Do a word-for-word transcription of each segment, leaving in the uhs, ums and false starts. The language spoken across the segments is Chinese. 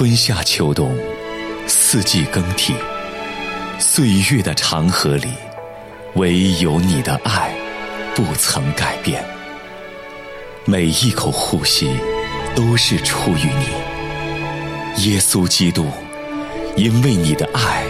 春夏秋冬，四季更替，岁月的长河里，唯有你的爱不曾改变。每一口呼吸都是出于你，耶稣基督，因为你的爱，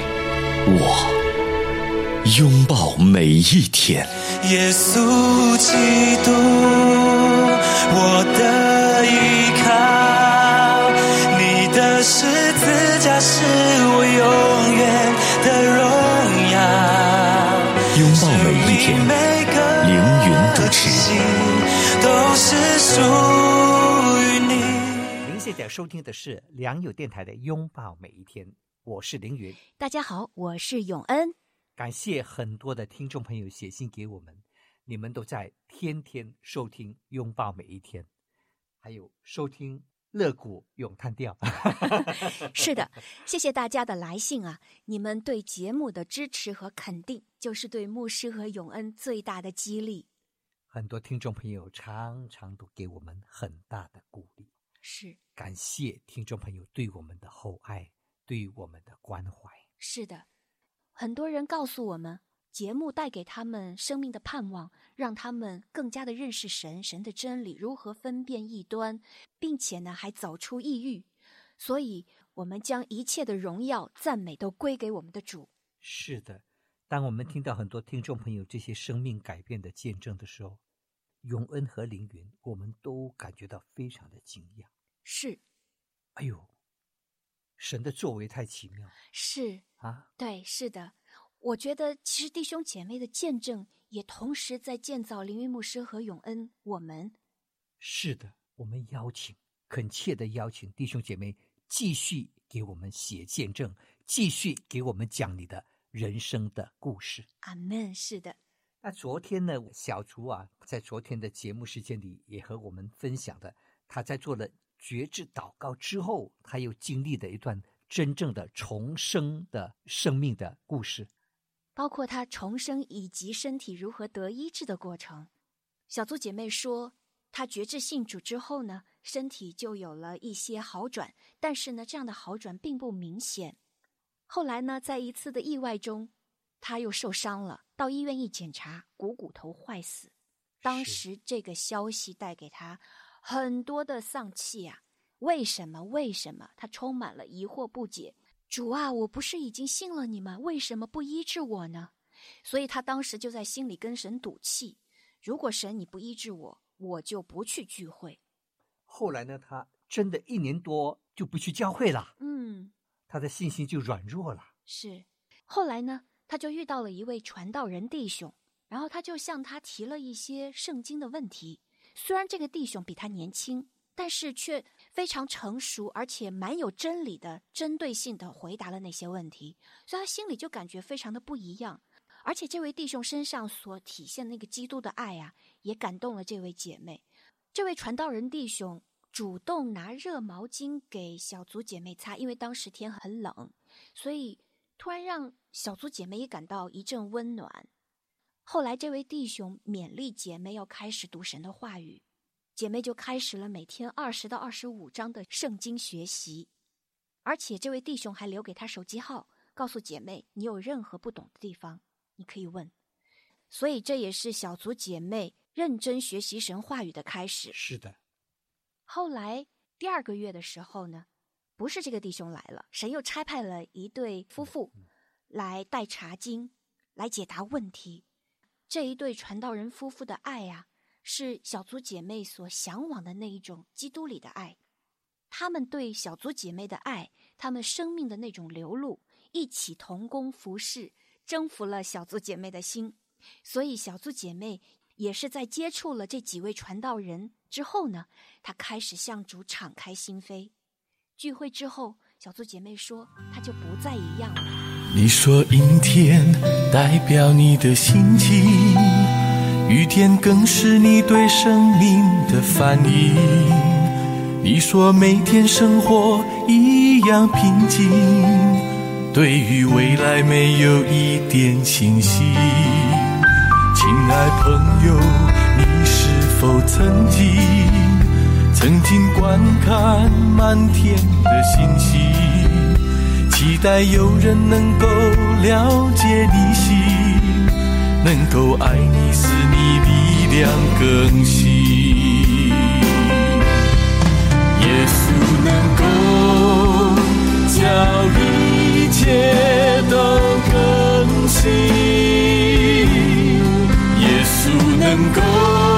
我拥抱每一天。 耶稣基督，我的依靠，你的十字架是我永远的荣耀。 拥抱每一天，凌云主持， 都是属于你。 您现在收听的是良友电台的拥抱每一天，我是凌云。 大家好，我是永恩。 感谢很多的听众朋友写信给我们，你们都在天天收听拥抱每一天，还有收听乐谷咏叹调。 是的，谢谢大家的来信啊！你们对节目的支持和肯定，就是对牧师和永恩最大的激励。 很多听众朋友常常都给我们很大的鼓励， 是感谢听众朋友对我们的厚爱，对我们的关怀。 是的，很多人告诉我们，节目带给他们生命的盼望，让他们更加的认识神，神的真理，如何分辨异端，并且呢，还走出抑郁。所以我们将一切的荣耀、赞美都归给我们的主。 是的，当我们听到很多听众朋友这些生命改变的见证的时候，永恩和凌云，我们都感觉到非常的惊讶。 是， 哎呦，神的作为太奇妙。 是啊， 对，是的。我觉得其实弟兄姐妹的见证也同时在建造凌云牧师和永恩我们。 是的，我们邀请恳切的邀请弟兄姐妹继续给我们写见证，继续给我们讲你的人生的故事。 阿们。是的。 那昨天呢，小竹啊，在昨天的节目时间里也和我们分享的，他在做了觉知祷告之后，他又经历的一段真正的重生的生命的故事， 包括他重生以及身体如何得医治的过程。小组姐妹说，他觉知信主之后呢，身体就有了一些好转，但是呢，这样的好转并不明显。后来呢，在一次的意外中，他又受伤了，到医院一检查，股骨头坏死。当时这个消息带给他很多的丧气啊！为什么？为什么？他充满了疑惑不解。主啊，我不是已经信了你吗？为什么不医治我呢？所以他当时就在心里跟神赌气，如果神你不医治我，我就不去聚会。 后来呢，他真的一年多就不去教会了。 嗯， 他的信心就软弱了。 是。后来呢，他就遇到了一位传道人弟兄，然后他就向他提了一些圣经的问题。虽然这个弟兄比他年轻，但是却非常成熟，而且蛮有真理的，针对性的回答了那些问题，所以他心里就感觉非常的不一样。而且这位弟兄身上所体现那个基督的爱啊，也感动了这位姐妹。这位传道人弟兄主动拿热毛巾给小组姐妹擦，因为当时天很冷，所以突然让小组姐妹也感到一阵温暖。后来这位弟兄勉励姐妹要开始读神的话语，姐妹就开始了每天二十到二十五章的圣经学习，而且这位弟兄还留给她手机号，告诉姐妹你有任何不懂的地方你可以问。所以这也是小组姐妹认真学习神话语的开始。 是的。 后来第二个月的时候呢，不是这个弟兄来了，神又差派了一对夫妇来带查经，来解答问题。这一对传道人夫妇的爱啊，是小组姐妹所向往的那一种基督里的爱。他们对小组姐妹的爱，他们生命的那种流露，一起同工服侍，征服了小组姐妹的心。所以小组姐妹也是在接触了这几位传道人之后呢，她开始向主敞开心扉。聚会之后，小组姐妹说她就不再一样了。 你说阴天代表你的心情，雨天更是你对生命的反应。你说每天生活一样平静，对于未来没有一点信心。亲爱朋友，你是否曾经曾经观看满天的星星，期待有人能够了解你心，能够爱你使你力量更新。耶稣能够叫一切都更新，耶稣能够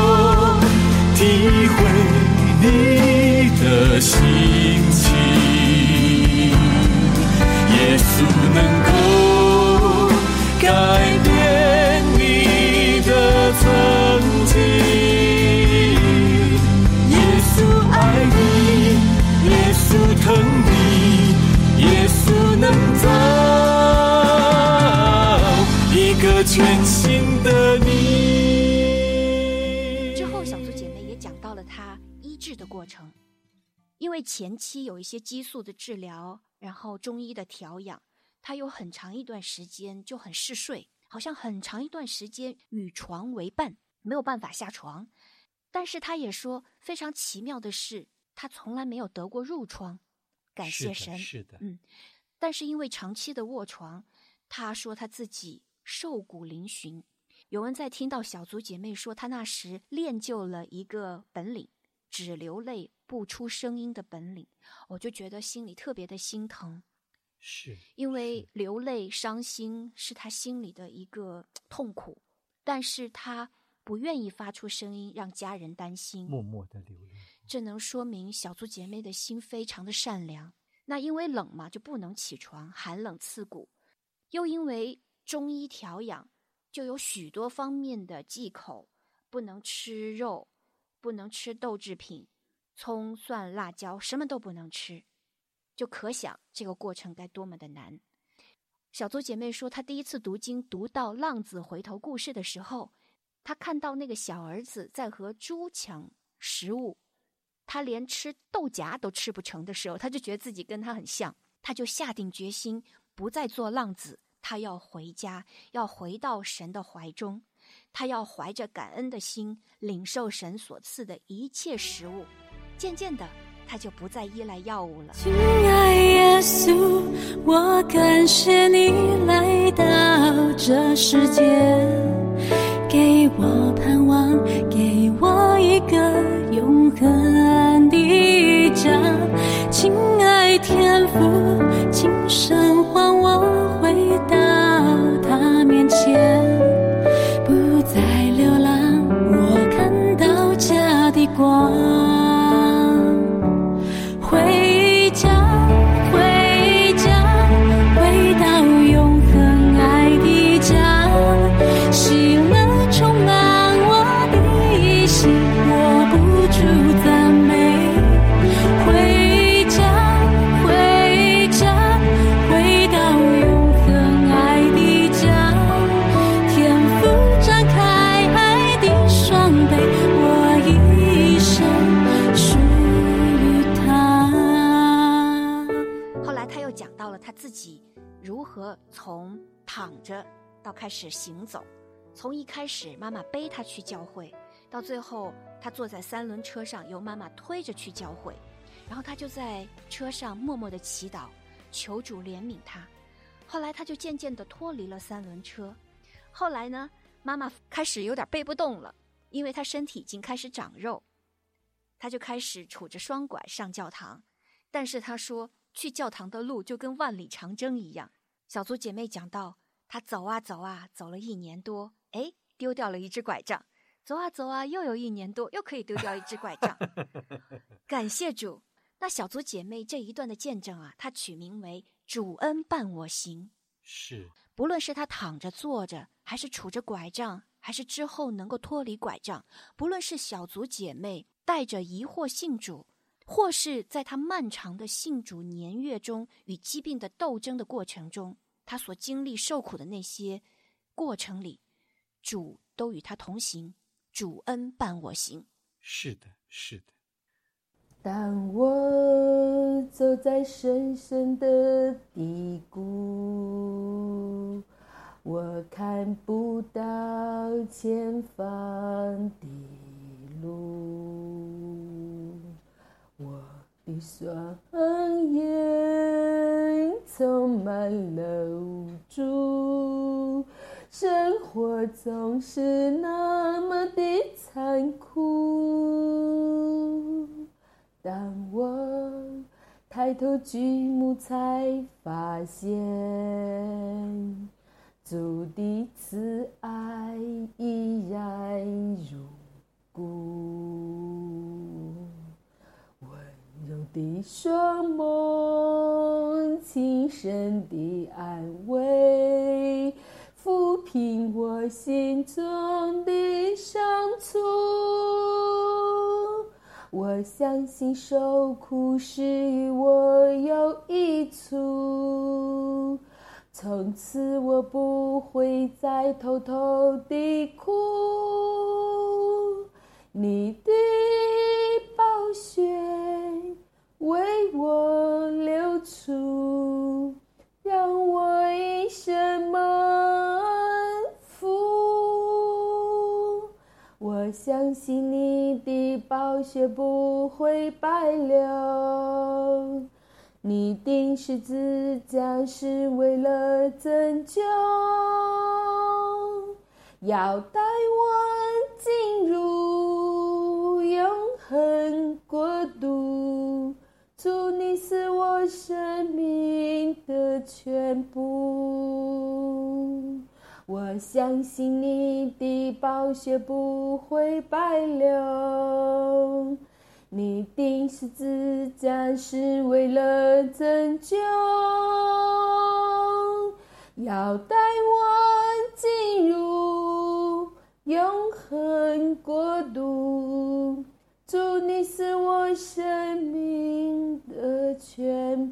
体会你的心情，耶稣能够改变你的曾经，耶稣爱你，耶稣疼你，耶稣能造一个全新的你。 之后小组姐妹也讲到了她医治的过程，因为前期有一些激素的治疗，然后中医的调养，她有很长一段时间就很嗜睡，好像很长一段时间与床为伴，没有办法下床。但是她也说非常奇妙的是，她从来没有得过褥疮，感谢神。 是的，是的嗯，但是因为长期的卧床，她说她自己瘦骨嶙峋。有人在听到小组姐妹说她那时练就了一个本领，只流泪不出声音的本领，我就觉得心里特别的心疼。 是因为流泪伤心是她心里的一个痛苦，但是她不愿意发出声音让家人担心， 默默的流泪。 这能说明小组姐妹的心非常的善良。那因为冷嘛，就不能起床，寒冷刺骨，又因为中医调养，就有许多方面的忌口，不能吃肉，不能吃豆制品，葱蒜辣椒什么都不能吃，就可想这个过程该多么的难。小组姐妹说，她第一次读经读到浪子回头故事的时候，她看到那个小儿子在和猪抢食物，他连吃豆荚都吃不成的时候，他就觉得自己跟他很像，他就下定决心不再做浪子，他要回家，要回到神的怀中，他要怀着感恩的心领受神所赐的一切食物。渐渐的，他就不再依赖药物了。 亲爱耶稣，我感谢你来到这世界，给我盼望，给我一个永恒的家。亲爱天父，今生还我回到他面前，不再流浪，我看到家的光。回家，回家，回到永恒爱的家，喜乐充满我的心，握不住赞美。回家，回家，回到永恒爱的家，天父展开爱的双臂，我一生属于他。 后来他又讲到了他自己如何从躺着到开始行走，从一开始妈妈背他去教会，到最后他坐在三轮车上由妈妈推着去教会，然后他就在车上默默的祈祷，求主怜悯他。后来他就渐渐的脱离了三轮车。后来呢，妈妈开始有点背不动了，因为他身体已经开始长肉，他就开始杵着双拐上教堂。但是他说，去教堂的路就跟万里长征一样。小组姐妹讲到，他走啊走啊，走了一年多，哎，丢掉了一只拐杖，走啊走啊，又有一年多，又可以丢掉一只拐杖。感谢主。那小组姐妹这一段的见证啊，她取名为主恩伴我行。 是， 不论是她躺着坐着，还是杵着拐杖，还是之后能够脱离拐杖，不论是小组姐妹带着疑惑信主，或是在她漫长的信主年月中与疾病的斗争的过程中，她所经历受苦的那些过程里，主都与她同行，主恩伴我行。 是的，是的。 当我走在深深的低谷，我看不到前方的路， 的双眼充满了无助，生活总是那么的残酷。当我抬头举目，才发现主的慈爱依然如故。温柔的双眸，轻声的安慰，抚平我心中的伤处。我相信受苦是与我有益处，从此我不会再偷偷地哭。你的宝血为我流出，让我一生蒙福。我相信你的宝血不会白流，你钉十字架是为了拯救，要带我进入永恒国度。主，你是我生命的全部。我相信你的宝血不会白流，你钉十字架是为了拯救，要带我进入永恒国度。主，你是我生命的全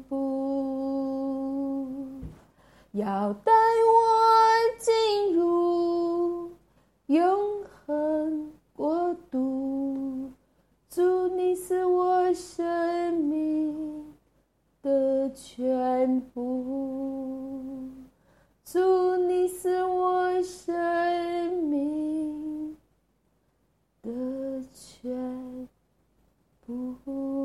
部，要带我进入永恒国度。主，你是我生命的全部，主，你是我生命的全部。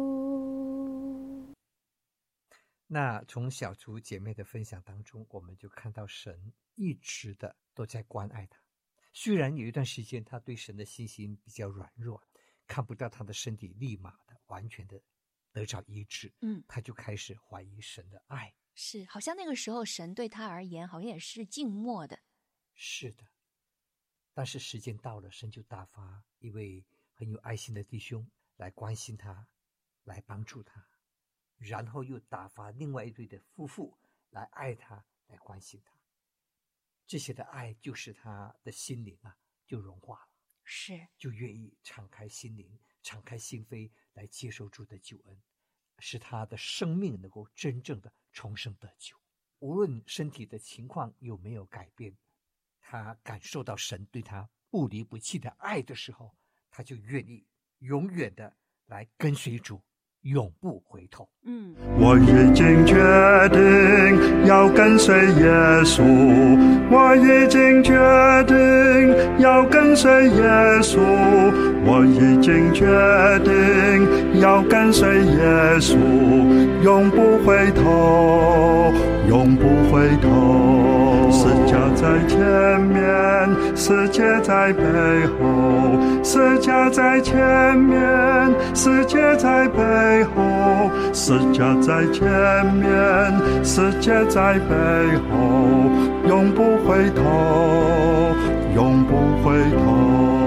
那从小竹姐妹的分享当中，我们就看到神一直的都在关爱她。虽然有一段时间她对神的信心比较软弱，看不到她的身体立马的完全的得着医治， 嗯， 她就开始怀疑神的爱。 是，好像那个时候神对她而言好像也是静默的。 是的，但是时间到了，神就打发一位很有爱心的弟兄来关心她，来帮助她，然后又打发另外一对的夫妇来爱她，来关心她。这些的爱就使她的心灵啊就融化了， 是， 就愿意敞开心灵，敞开心扉来接受主的救恩，使她的生命能够真正的重生得救。无论身体的情况有没有改变，她感受到神对她不离不弃的爱的时候，她就愿意永远的来跟随主，永不回头。 嗯， 我已经决定要跟随耶稣，我已经决定要跟随耶稣，我已经决定要跟随耶稣，永不回头，永不回头。世界在前面，世界在背后，世界在前面，世界在背后，世界在前面，世界在背后，永不回头，永不回头。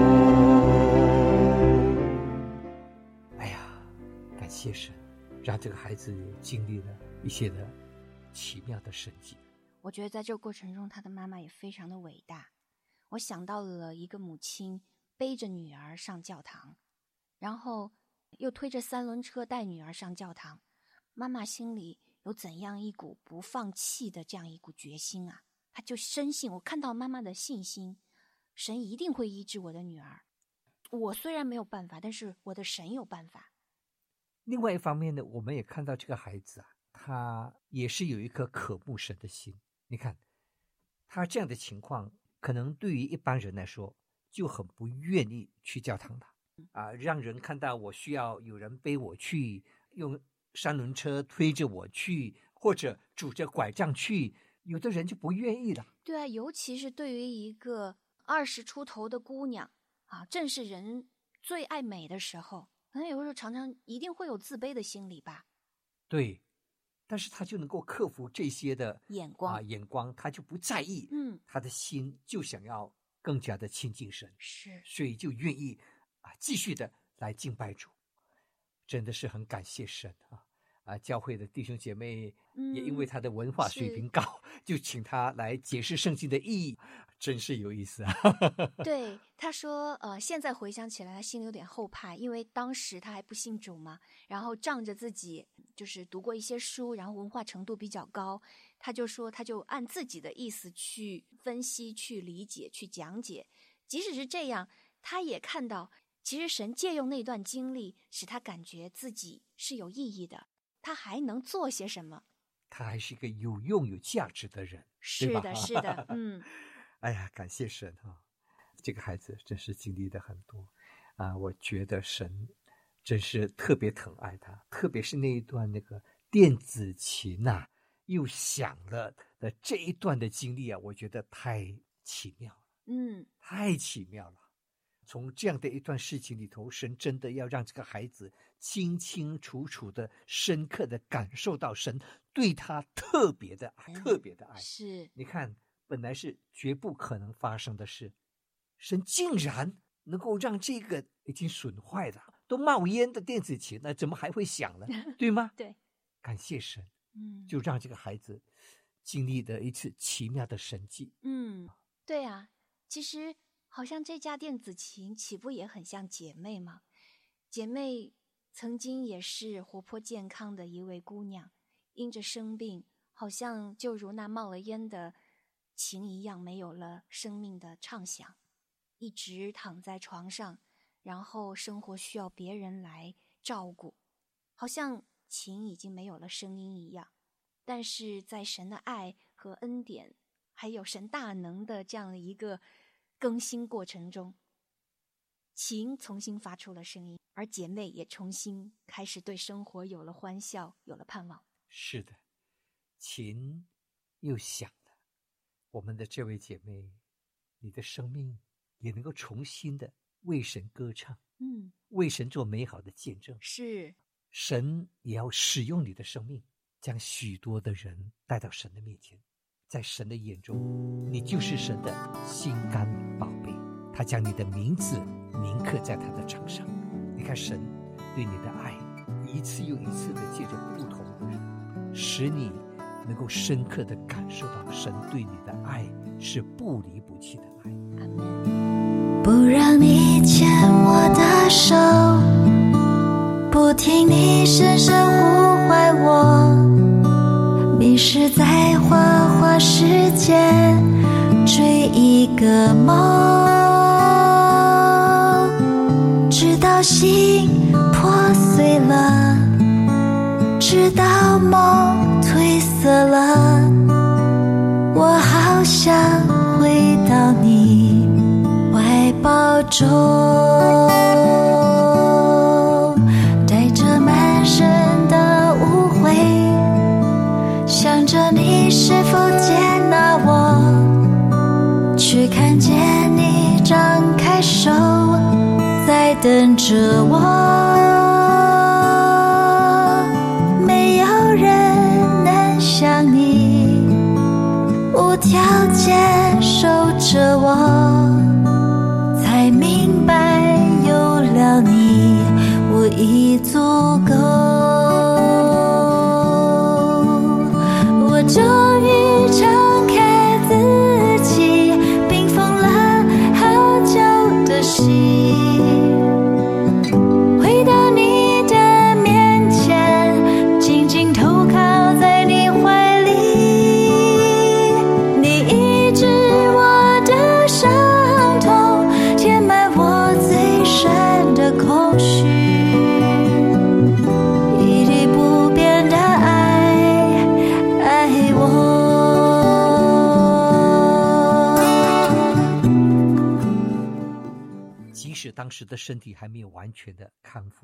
哎呀，感谢神，让这个孩子经历了一些的奇妙的神迹。 我觉得在这个过程中，他的妈妈也非常的伟大。我想到了一个母亲背着女儿上教堂，然后又推着三轮车带女儿上教堂，妈妈心里有怎样一股不放弃的这样一股决心啊！她就深信，我看到妈妈的信心，神一定会医治我的女儿。我虽然没有办法，但是我的神有办法。 另外一方面呢，我们也看到这个孩子啊，他也是有一颗渴慕神的心。你看他这样的情况，可能对于一般人来说就很不愿意去教堂了啊，让人看到我需要有人背我去，用三轮车推着我去，或者拄着拐杖去，有的人就不愿意了。 对啊，尤其是对于一个二十出头的姑娘啊，正是人最爱美的时候，可能有时候常常一定会有自卑的心理吧。 对，但是他就能够克服这些的眼光啊眼光，他就不在意， 嗯， 他的心就想要更加的亲近神， 是， 所以就愿意啊继续的来敬拜主，真的是很感谢神啊！啊，教会的弟兄姐妹也因为他的文化水平高，嗯、就请他来解释圣经的意义，真是有意思啊！ 对，他说，呃，现在回想起来，他心里有点后怕，因为当时他还不信主嘛，然后仗着自己就是读过一些书，然后文化程度比较高，他就说，他就按自己的意思去分析、去理解、去讲解。即使是这样，他也看到，其实神借用那段经历，使他感觉自己是有意义的。他还能做些什么？ 他还是一个有用有价值的人， 是的，是的，嗯。 哎呀，感谢神啊！这个孩子真是经历的很多啊，我觉得神真是特别疼爱他，特别是那一段那个电子琴啊又响了的这一段的经历啊，我觉得太奇妙了， 嗯， 太奇妙了。从这样的一段事情里头，神真的要让这个孩子清清楚楚的、深刻的感受到神对他特别的爱，特别的爱。 是， 你看，本来是绝不可能发生的事，神竟然能够让这个已经损坏了、都冒烟的电子琴，那怎么还会响呢？对吗？ 对， 感谢神， 嗯， 就让这个孩子经历了一次奇妙的神迹。 嗯，对啊，其实。好像这架电子琴起步也很像姐妹嘛，姐妹曾经也是活泼健康的一位姑娘，因着生病，好像就如那冒了烟的琴一样，没有了生命的畅想，一直躺在床上，然后生活需要别人来照顾，好像琴已经没有了声音一样。但是在神的爱和恩典，还有神大能的这样的一个更新过程中，琴重新发出了声音，而姐妹也重新开始对生活有了欢笑，有了盼望。 是的，琴又响了，我们的这位姐妹，你的生命也能够重新的为神歌唱， 嗯， 为神做美好的见证。 是， 神也要使用你的生命，将许多的人带到神的面前。在神的眼中，你就是神的心肝宝贝，他将你的名字铭刻在他的掌上。你看神对你的爱一次又一次的借着不同的人，使你能够深刻的感受到神对你的爱是不离不弃的爱。 阿们。 不让你牵我的手，不听你深深呼唤我，迷失在花花世界，追一个梦，直到心破碎了，直到梦褪色了，我好想回到你怀抱中，带着满身的误会，想着你是否接纳我，却看见你张开手，在等着我。没有人能像你无条件守着我，才明白有了你我已足够。我终于敞开自己，冰封了好久的心，回到你的面前，紧紧投靠在你怀里，你医治我的伤痛，填满我最深的空虚，屹立不变的爱爱我。 即使当时的身体还没有完全的康复，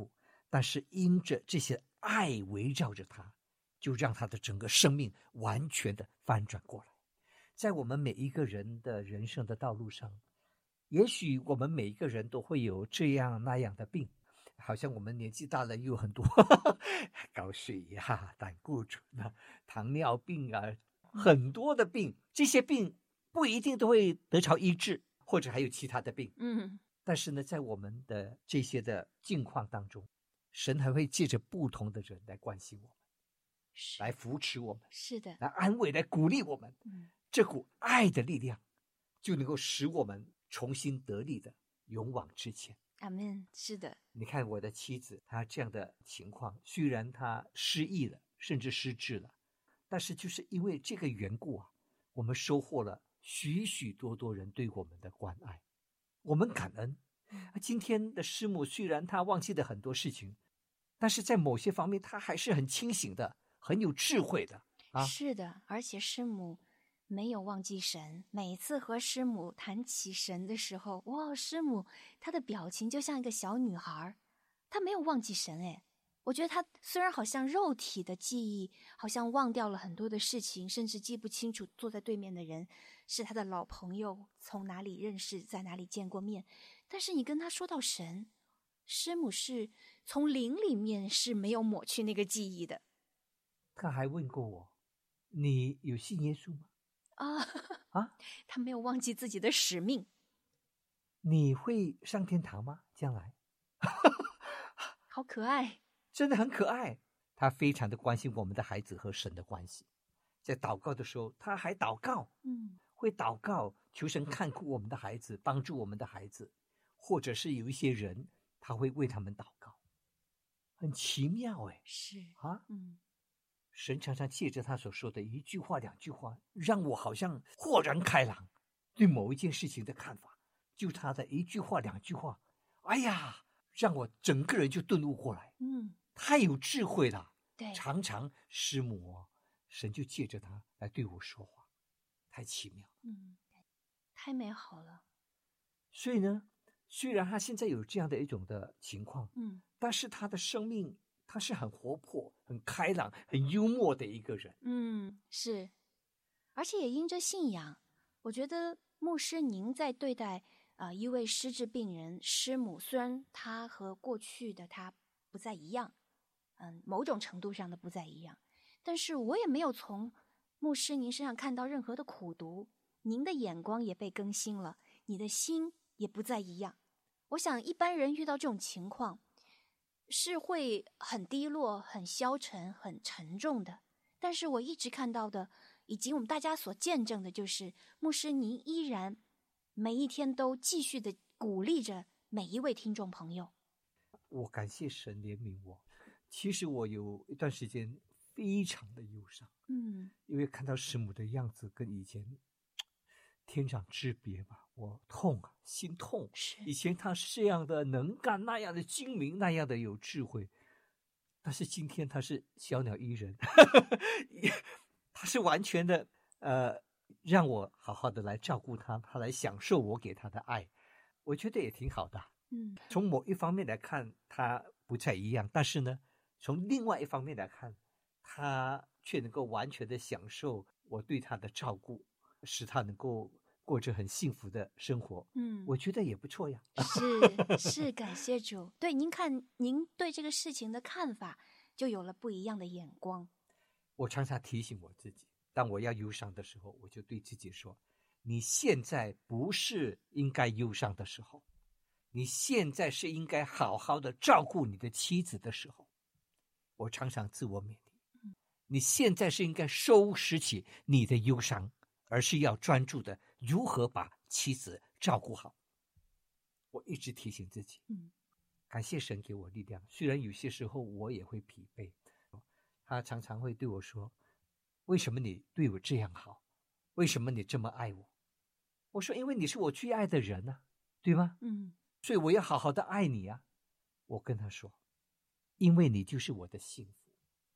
但是因着这些爱围绕着他，就让他的整个生命完全的翻转过来。在我们每一个人的人生的道路上，也许我们每一个人都会有这样那样的病，好像我们年纪大了又有很多高血压、胆固醇啊、糖尿病啊，很多的病，这些病不一定都会得着医治，或者还有其他的病。 嗯， 但是呢，在我们的这些的境况当中，神还会借着不同的人来关心我们， 是来扶持我们， 是的， 来安慰，来鼓励我们。 嗯， 这股爱的力量就能够使我们重新得力的勇往直前。 阿们，是的， 你看我的妻子，她这样的情况，虽然她失忆了，甚至失智了，但是就是因为这个缘故啊，我们收获了许许多多人对我们的关爱，我们感恩。今天的师母虽然她忘记了很多事情，但是在某些方面她还是很清醒的，很有智慧的啊。 是的，而且师母没有忘记神。每次和师母谈起神的时候，哇，师母她的表情就像一个小女孩，她没有忘记神。诶，我觉得她虽然好像肉体的记忆好像忘掉了很多的事情，甚至记不清楚坐在对面的人是她的老朋友，从哪里认识，在哪里见过面，但是你跟她说到神，师母是从灵里面是没有抹去那个记忆的。 她还问过我，你有信耶稣吗？ 啊啊， 他没有忘记自己的使命。 你会上天堂吗？将来好可爱， 真的很可爱。他非常的关心我们的孩子和神的关系，在祷告的时候他还祷告， 嗯， 会祷告求神看顾我们的孩子，帮助我们的孩子，或者是有一些人他会为他们祷告，很奇妙诶。 是啊， 嗯， 神常常借着他所说的一句话两句话，让我好像豁然开朗，对某一件事情的看法，就他的一句话两句话，哎呀，让我整个人就顿悟过来。 嗯， 太有智慧了。 对， 常常师母哦，神就借着他来对我说话，太奇妙。 嗯，太美好了。 所以呢，虽然他现在有这样的一种的情况， 嗯但是他的生命他是很活泼、很开朗、很幽默的一个人。 嗯，是，而且也因着信仰，我觉得牧师您在对待啊、呃、一位失智病人师母，虽然他和过去的他不再一样，嗯，某种程度上的不再一样，但是我也没有从牧师您身上看到任何的苦毒，您的眼光也被更新了，你的心也不再一样。我想一般人遇到这种情况是会很低落、很消沉、很沉重的，但是我一直看到的，以及我们大家所见证的，就是牧师您依然每一天都继续的鼓励着每一位听众朋友。 我感谢神怜悯我。其实我有一段时间非常的忧伤， 嗯， 因为看到师母的样子跟以前天壤之别吧，我痛啊，心痛。 是以前他是这样的能干，那样的精明，那样的有智慧，但是今天他是小鸟依人他是完全的呃，让我好好的来照顾他，他来享受我给他的爱，我觉得也挺好的。 嗯， 从某一方面来看他不太一样，但是呢从另外一方面来看，他却能够完全的享受我对他的照顾，使他能够过着很幸福的生活。 嗯， 我觉得也不错呀。 是是，感谢主。对，您看，您对这个事情的看法就有了不一样的眼光。 我常常提醒我自己，当我要忧伤的时候，我就对自己说，你现在不是应该忧伤的时候，你现在是应该好好的照顾你的妻子的时候。我常常自我勉励，你现在是应该收拾起你的忧伤，而是要专注的如何把妻子照顾好。我一直提醒自己， 嗯， 感谢神给我力量，虽然有些时候我也会疲惫。他常常会对我说，为什么你对我这样好？为什么你这么爱我？我说，因为你是我最爱的人啊，对吗？ 嗯， 所以我要好好的爱你啊。我跟他说，因为你就是我的幸福，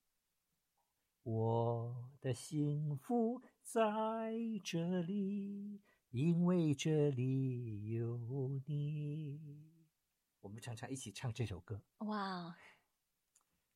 我的幸福在这里，因为这里有你。我们常常一起唱这首歌。 哇，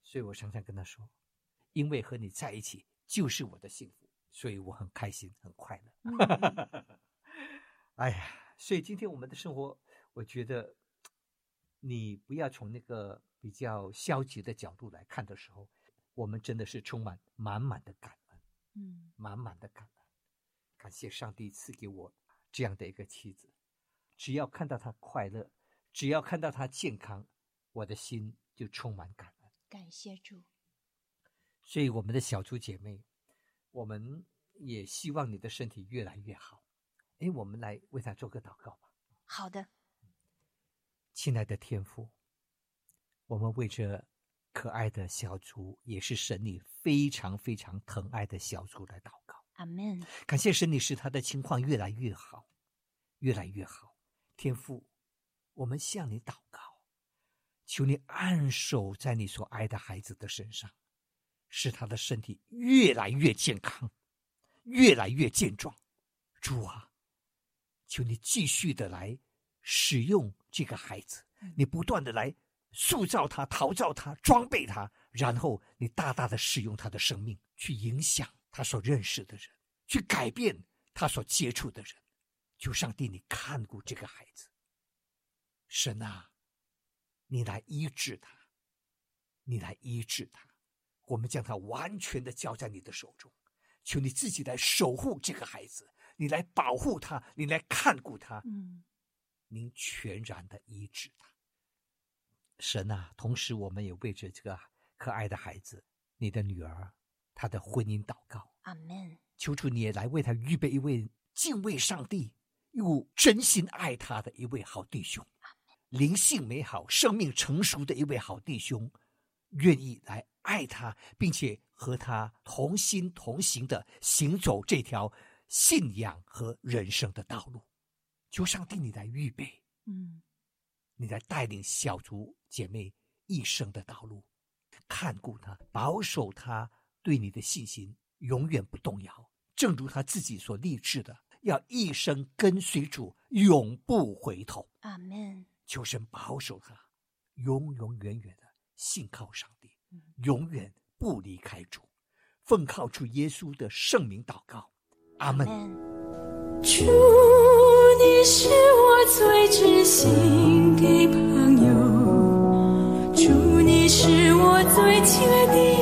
所以我常常跟他说，因为和你在一起就是我的幸福，所以我很开心很快乐。嗯、哎呀，所以今天我们的生活，我觉得你不要从那个比较消极的角度来看的时候，我们真的是充满满满的感恩，嗯，满满的感恩，感谢上帝赐给我这样的一个妻子，只要看到她快乐，只要看到她健康，我的心就充满感恩。 感谢主。 所以我们的小猪姐妹，我们也希望你的身体越来越好。诶，我们来为她做个祷告吧。 好的。 亲爱的天父，我们为这可爱的小猪，也是神你非常非常疼爱的小猪来祷告。 阿们。 感谢神你使他的情况越来越好，越来越好。天父，我们向你祷告，求你按手在你所爱的孩子的身上，使他的身体越来越健康，越来越健壮。主啊，求你继续的来使用这个孩子，你不断的来塑造他、陶造他、装备他，然后你大大的使用他的生命，去影响他所认识的人，去改变他所接触的人。求上帝你看顾这个孩子，神啊，你来医治他，你来医治他，我们将他完全的交在你的手中。求你自己来守护这个孩子，你来保护他，你来看顾他，嗯，您全然的医治他。神啊，同时我们也为着这个可爱的孩子，你的女儿，她的婚姻祷告。 阿们。 求主你也来为她预备一位敬畏上帝又真心爱她的一位好弟兄，灵性美好、生命成熟的一位好弟兄，愿意来爱她，并且和她同心同行的行走这条信仰和人生的道路。求上帝你来预备，嗯，你来带领小猪姐妹一生的道路，看顾她，保守她对你的信心永远不动摇，正如她自己所立志的，要一生跟随主，永不回头。 阿们。 求神保守她永永远远的信靠上帝，永远不离开主。奉靠主耶稣的圣名祷告，阿们。 主，你是我最知心的朋友，主，你是我最亲爱的